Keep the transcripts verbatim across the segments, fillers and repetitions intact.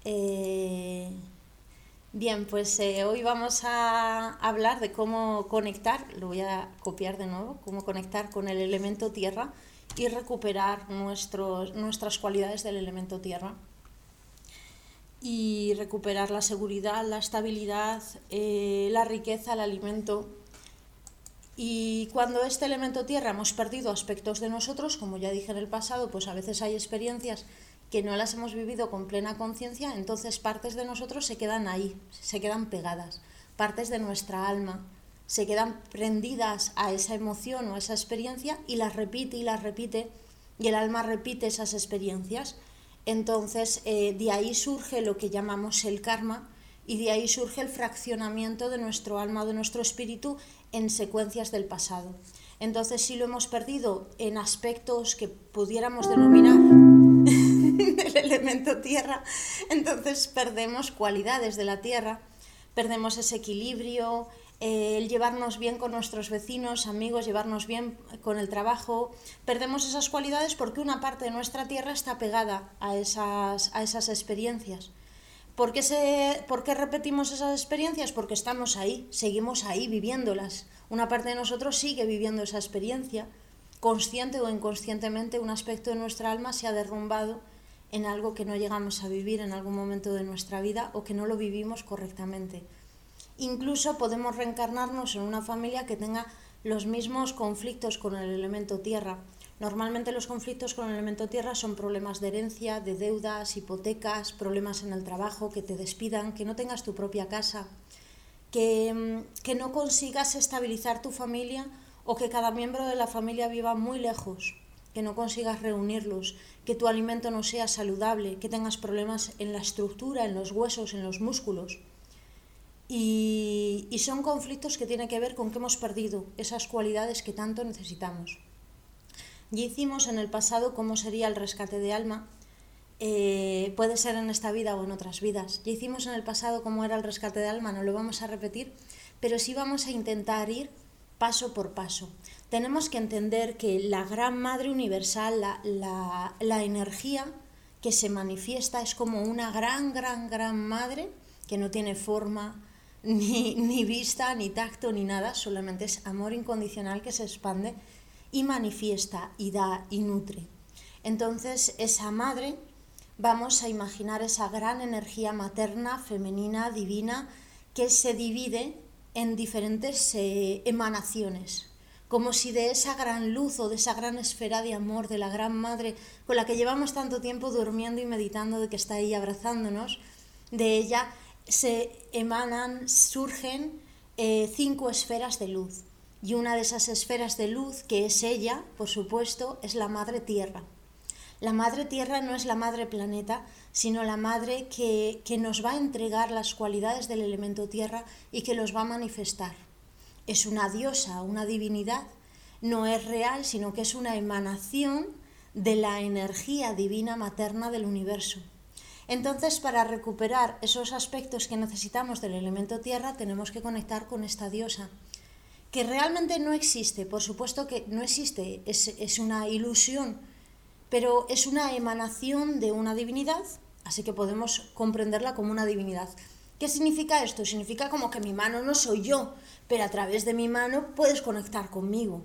Eh, bien, pues eh, hoy vamos a hablar de cómo conectar, lo voy a copiar de nuevo, cómo conectar con el elemento tierra y recuperar nuestros, nuestras cualidades del elemento tierra. Y recuperar la seguridad, la estabilidad, eh, la riqueza, el alimento. Y cuando este elemento tierra hemos perdido aspectos de nosotros, como ya dije en el pasado, pues a veces hay experiencias que no las hemos vivido con plena conciencia, entonces partes de nosotros se quedan ahí, se quedan pegadas, partes de nuestra alma se quedan prendidas a esa emoción o a esa experiencia y las repite y las repite, y el alma repite esas experiencias. Entonces eh, de ahí surge lo que llamamos el karma, y de ahí surge el fraccionamiento de nuestro alma o de nuestro espíritu en secuencias del pasado. Entonces, si lo hemos perdido en aspectos que pudiéramos denominar del elemento tierra, entonces perdemos cualidades de la tierra, perdemos ese equilibrio, eh, el llevarnos bien con nuestros vecinos, amigos, llevarnos bien con el trabajo. Perdemos esas cualidades porque una parte de nuestra tierra está pegada a esas, a esas experiencias. ¿Por qué, se, ¿Por qué repetimos esas experiencias? Porque estamos ahí, seguimos ahí viviéndolas. Una parte de nosotros sigue viviendo esa experiencia. Consciente o inconscientemente, un aspecto de nuestra alma se ha derrumbado en algo que no llegamos a vivir en algún momento de nuestra vida o que no lo vivimos correctamente. Incluso podemos reencarnarnos en una familia que tenga los mismos conflictos con el elemento tierra. Normalmente los conflictos con el elemento tierra son problemas de herencia, de deudas, hipotecas, problemas en el trabajo, que te despidan, que no tengas tu propia casa, que, que no consigas estabilizar tu familia o que cada miembro de la familia viva muy lejos, que no consigas reunirlos, que tu alimento no sea saludable, que tengas problemas en la estructura, en los huesos, en los músculos. Y, y son conflictos que tienen que ver con que hemos perdido esas cualidades que tanto necesitamos. Ya hicimos en el pasado cómo sería el rescate de alma, eh, puede ser en esta vida o en otras vidas. Ya hicimos en el pasado cómo era el rescate de alma, no lo vamos a repetir, pero sí vamos a intentar ir paso por paso. Tenemos que entender que la gran madre universal, la, la, la energía que se manifiesta es como una gran, gran, gran madre que no tiene forma, ni, ni vista, ni tacto, ni nada, solamente es amor incondicional que se expande y manifiesta y da y nutre. Entonces esa madre, vamos a imaginar esa gran energía materna, femenina, divina, que se divide en diferentes eh, emanaciones, como si de esa gran luz o de esa gran esfera de amor de la gran madre con la que llevamos tanto tiempo durmiendo y meditando de que está ahí abrazándonos, de ella se emanan, surgen eh, cinco esferas de luz. Y una de esas esferas de luz, que es ella, por supuesto, es la Madre Tierra. La Madre Tierra no es la Madre Planeta, sino la Madre que, que nos va a entregar las cualidades del elemento Tierra y que los va a manifestar. Es una diosa, una divinidad, no es real, sino que es una emanación de la energía divina materna del universo. Entonces, para recuperar esos aspectos que necesitamos del elemento Tierra, tenemos que conectar con esta diosa, que realmente no existe, por supuesto que no existe, es, es una ilusión, pero es una emanación de una divinidad, así que podemos comprenderla como una divinidad. ¿Qué significa esto? Significa como que mi mano no soy yo, pero a través de mi mano puedes conectar conmigo.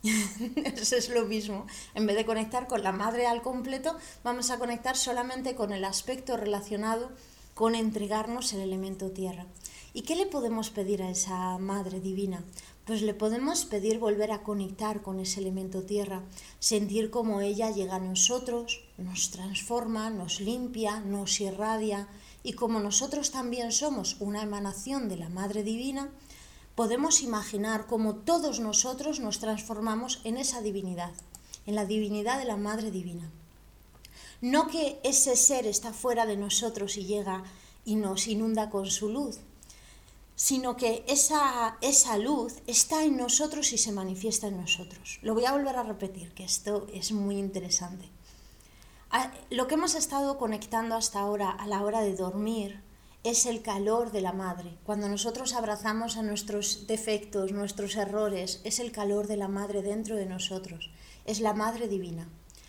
Eso es lo mismo. En vez de conectar con la madre al completo, vamos a conectar solamente con el aspecto relacionado con entregarnos el elemento tierra. ¿Y qué le podemos pedir a esa madre divina? Pues le podemos pedir volver a conectar con ese elemento tierra, sentir cómo ella llega a nosotros, nos transforma, nos limpia, nos irradia, y como nosotros también somos una emanación de la Madre Divina, podemos imaginar cómo todos nosotros nos transformamos en esa divinidad, en la divinidad de la Madre Divina. No que ese ser está fuera de nosotros y llega y nos inunda con su luz, sino que esa, esa luz está en nosotros y se manifiesta en nosotros. Lo voy a volver a repetir, que esto es muy interesante. Lo que hemos estado conectando hasta ahora a la hora de dormir es el calor de la madre. Cuando nosotros abrazamos a nuestros defectos, nuestros errores, es el calor de la madre dentro de nosotros. Es la Madre Divina.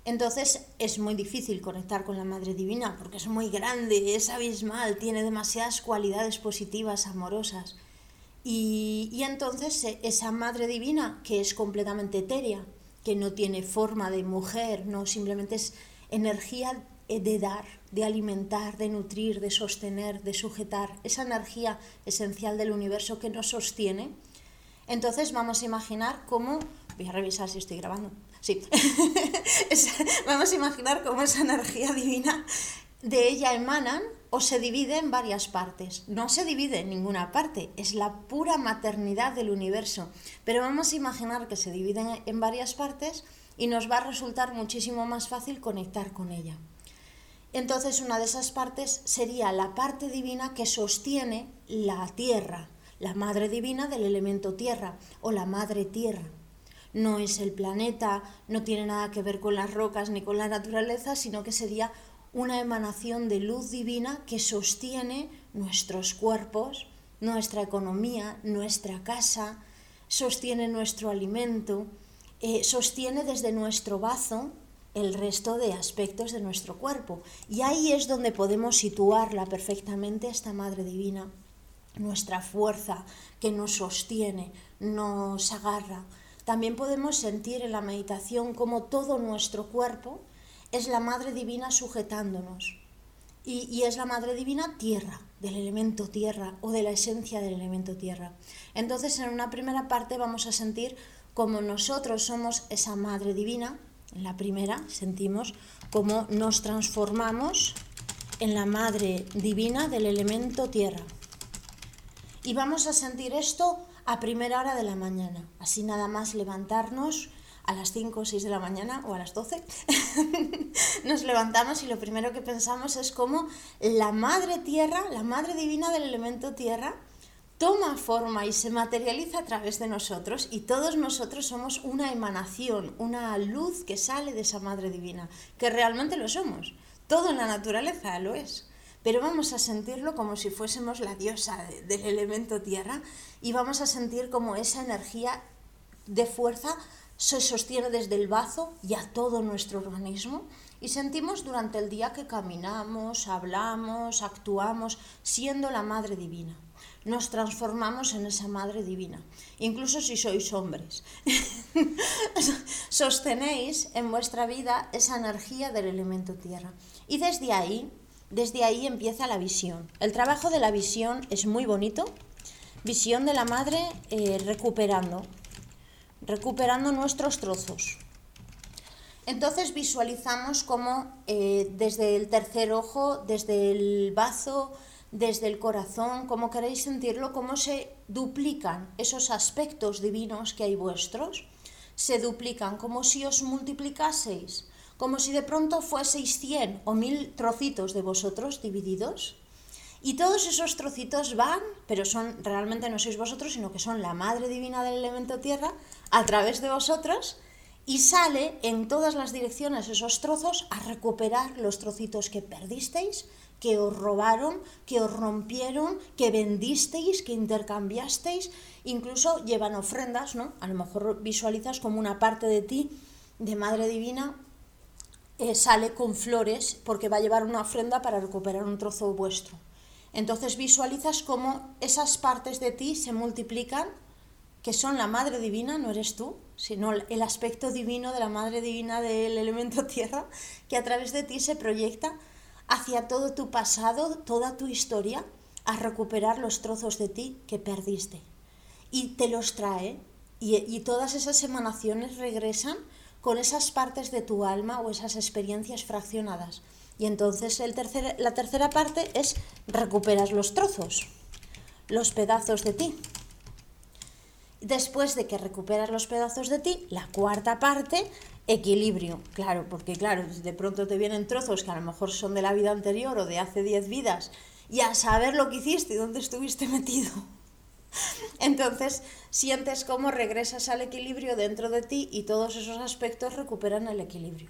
Entonces es muy difícil conectar con la Madre Divina porque es muy grande, es abismal, tiene demasiadas cualidades positivas, amorosas. Y, y entonces esa Madre Divina, que es completamente etérea, que no tiene forma de mujer, no, simplemente es energía de dar, de alimentar, de nutrir, de sostener, de sujetar, esa energía esencial del universo que nos sostiene. Entonces vamos a imaginar cómo, voy a revisar si estoy grabando, sí, vamos a imaginar cómo esa energía divina de ella emanan o se divide en varias partes. No se divide en ninguna parte, es la pura maternidad del universo, pero vamos a imaginar que se dividen en varias partes y nos va a resultar muchísimo más fácil conectar con ella. Entonces una de esas partes sería la parte divina que sostiene la tierra, la madre divina del elemento tierra o la madre tierra. No es el planeta, no tiene nada que ver con las rocas ni con la naturaleza, sino que sería una emanación de luz divina que sostiene nuestros cuerpos, nuestra economía, nuestra casa, sostiene nuestro alimento, eh, sostiene desde nuestro bazo el resto de aspectos de nuestro cuerpo. Y ahí es donde podemos situarla perfectamente, esta Madre Divina, nuestra fuerza que nos sostiene, nos agarra. También podemos sentir en la meditación cómo todo nuestro cuerpo es la Madre Divina sujetándonos. Y, y es la Madre Divina tierra, del elemento tierra o de la esencia del elemento tierra. Entonces, en una primera parte vamos a sentir cómo nosotros somos esa Madre Divina. En la primera sentimos cómo nos transformamos en la Madre Divina del elemento tierra. Y vamos a sentir esto a primera hora de la mañana. Así nada más levantarnos a las cinco o seis de la mañana o a las doce. Nos levantamos y lo primero que pensamos es cómo la Madre Tierra, la Madre Divina del elemento tierra, toma forma y se materializa a través de nosotros, y todos nosotros somos una emanación, una luz que sale de esa Madre Divina, que realmente lo somos. Todo en la naturaleza lo es. Pero vamos a sentirlo como si fuésemos la diosa de, del elemento tierra, y vamos a sentir como esa energía de fuerza se sostiene desde el bazo y a todo nuestro organismo, y sentimos durante el día que caminamos, hablamos, actuamos, siendo la Madre Divina. Nos transformamos en esa Madre Divina, incluso si sois hombres. Sostenéis en vuestra vida esa energía del elemento tierra. Y desde ahí, desde ahí empieza la visión. El trabajo de la visión es muy bonito. Visión de la Madre eh, recuperando, recuperando nuestros trozos. Entonces visualizamos cómo eh, desde el tercer ojo, desde el bazo, desde el corazón, como queréis sentirlo, cómo se duplican esos aspectos divinos que hay vuestros, se duplican como si os multiplicaseis, como si de pronto fueseis cien o mil trocitos de vosotros divididos, y todos esos trocitos van, pero son realmente no sois vosotros, sino que son la Madre Divina del elemento tierra, a través de vosotros, y sale en todas las direcciones esos trozos a recuperar los trocitos que perdisteis, que os robaron, que os rompieron, que vendisteis, que intercambiasteis. Incluso llevan ofrendas, ¿no? A lo mejor visualizas como una parte de ti, de Madre Divina, eh, sale con flores porque va a llevar una ofrenda para recuperar un trozo vuestro. Entonces visualizas cómo esas partes de ti se multiplican, que son la Madre Divina, no eres tú, sino el aspecto divino de la Madre Divina del elemento tierra, que a través de ti se proyecta hacia todo tu pasado, toda tu historia, a recuperar los trozos de ti que perdiste. Y te los trae, y, y todas esas emanaciones regresan con esas partes de tu alma o esas experiencias fraccionadas. Y entonces el tercer, la tercera parte es recuperas los trozos, los pedazos de ti. Después de que recuperas los pedazos de ti, la cuarta parte, equilibrio. Claro, porque claro, de pronto te vienen trozos que a lo mejor son de la vida anterior o de hace diez vidas, y a saber lo que hiciste y dónde estuviste metido. Entonces sientes cómo regresas al equilibrio dentro de ti y todos esos aspectos recuperan el equilibrio.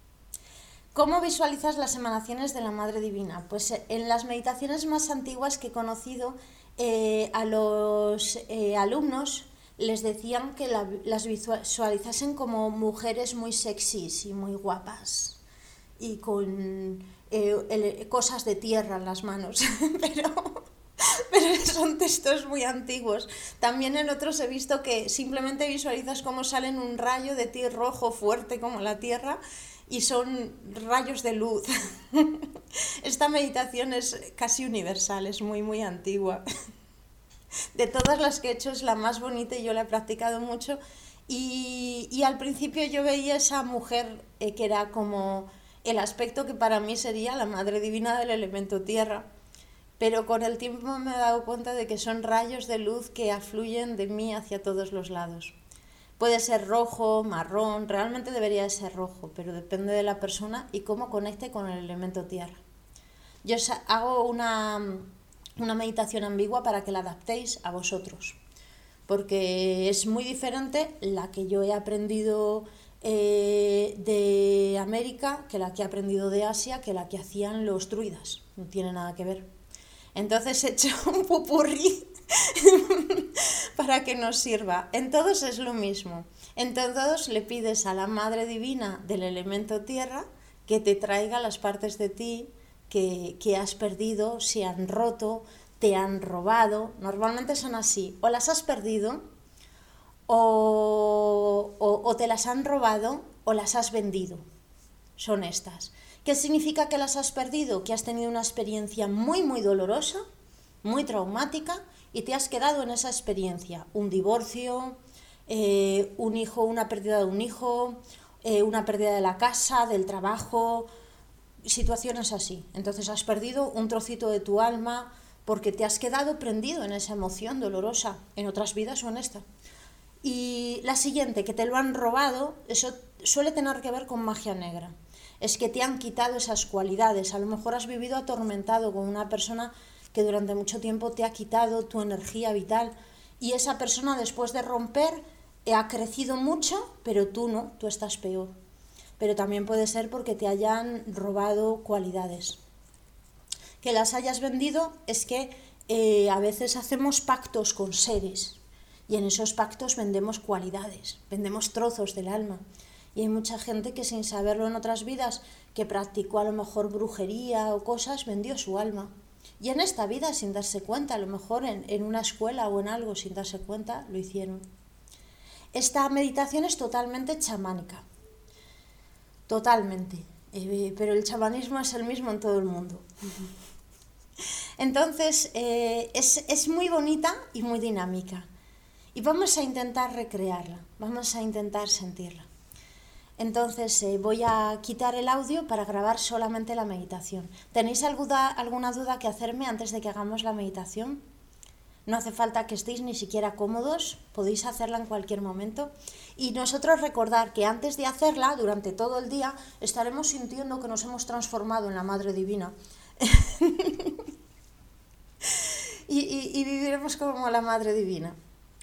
¿Cómo visualizas las emanaciones de la Madre Divina? Pues en las meditaciones más antiguas que he conocido, eh, a los eh, alumnos les decían que la, las visualizasen como mujeres muy sexys y muy guapas y con eh, el, cosas de tierra en las manos, pero, pero son textos muy antiguos. También en otros he visto que simplemente visualizas cómo salen un rayo de ti rojo fuerte como la tierra y son rayos de luz. Esta meditación es casi universal, es muy muy antigua. De todas las que he hecho es la más bonita y yo la he practicado mucho. Y, y al principio yo veía esa mujer eh, que era como el aspecto que para mí sería la madre divina del elemento tierra. Pero con el tiempo me he dado cuenta de que son rayos de luz que afluyen de mí hacia todos los lados. Puede ser rojo, marrón, realmente debería de ser rojo, pero depende de la persona y cómo conecte con el elemento tierra. Yo hago una, una meditación ambigua para que la adaptéis a vosotros, porque es muy diferente la que yo he aprendido eh, de América que la que he aprendido de Asia, que la que hacían los druidas, no tiene nada que ver. Entonces he hecho un popurrí para que nos sirva. En todos es lo mismo. En todos le pides a la Madre Divina del elemento tierra que te traiga las partes de ti que, que has perdido, se han roto, te han robado. Normalmente son así. O las has perdido, o, o, o te las han robado, o las has vendido. Son estas. ¿Qué significa que las has perdido? Que has tenido una experiencia muy, muy dolorosa, muy traumática, y te has quedado en esa experiencia. Un divorcio, eh, un hijo, una pérdida de un hijo, eh, una pérdida de la casa, del trabajo, situaciones así. Entonces has perdido un trocito de tu alma porque te has quedado prendido en esa emoción dolorosa, en otras vidas o en esta. Y la siguiente, que te lo han robado, eso suele tener que ver con magia negra. Es que te han quitado esas cualidades. A lo mejor has vivido atormentado con una persona que durante mucho tiempo te ha quitado tu energía vital y esa persona después de romper ha crecido mucho, pero tú no, tú estás peor. Pero también puede ser porque te hayan robado cualidades. Que las hayas vendido es que eh, a veces hacemos pactos con seres y en esos pactos vendemos cualidades, vendemos trozos del alma. Y hay mucha gente que sin saberlo en otras vidas, que practicó a lo mejor brujería o cosas, vendió su alma. Y en esta vida sin darse cuenta, a lo mejor en, en una escuela o en algo sin darse cuenta, lo hicieron. Esta meditación es totalmente chamánica. Totalmente. Eh, pero el chamanismo es el mismo en todo el mundo. Entonces, eh, es, es muy bonita y muy dinámica. Y vamos a intentar recrearla, vamos a intentar sentirla. Entonces eh, voy a quitar el audio para grabar solamente la meditación. ¿Tenéis alguna, alguna duda que hacerme antes de que hagamos la meditación? No hace falta que estéis ni siquiera cómodos, podéis hacerla en cualquier momento. Y nosotros recordar que antes de hacerla, durante todo el día, estaremos sintiendo que nos hemos transformado en la Madre Divina. y, y, y viviremos como la Madre Divina.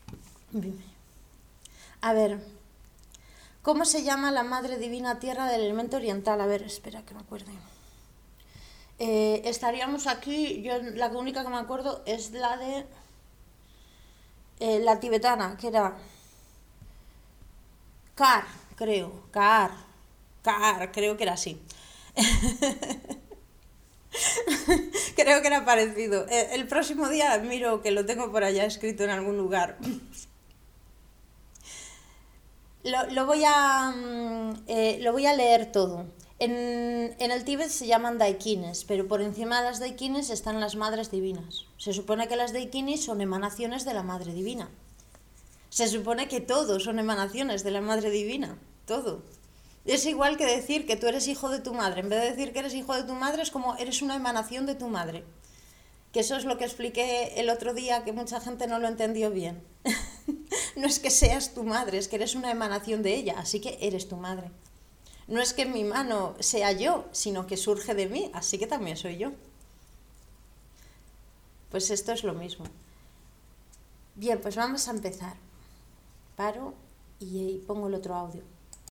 A ver, ¿cómo se llama la Madre Divina Tierra del elemento oriental? A ver, espera que me acuerde. Eh, estaríamos aquí, yo la única que me acuerdo es la de eh, la tibetana, que era Kar, creo, Kar, Kar, creo que era así. Creo que era parecido. El próximo día miro que lo tengo por allá escrito en algún lugar. Lo, lo, voy a, eh, lo voy a leer todo. En, en el Tíbet se llaman daikines, pero por encima de las daikines están las madres divinas. Se supone que las daikines son emanaciones de la Madre Divina. Se supone que todos son emanaciones de la Madre Divina, todo. Es igual que decir que tú eres hijo de tu madre. En vez de decir que eres hijo de tu madre, es como eres una emanación de tu madre. Que eso es lo que expliqué el otro día, que mucha gente no lo entendió bien. No es que seas tu madre, es que eres una emanación de ella, así que eres tu madre. No es que mi mano sea yo, sino que surge de mí, así que también soy yo. Pues esto es lo mismo. Bien, pues vamos a empezar. Paro y pongo el otro audio.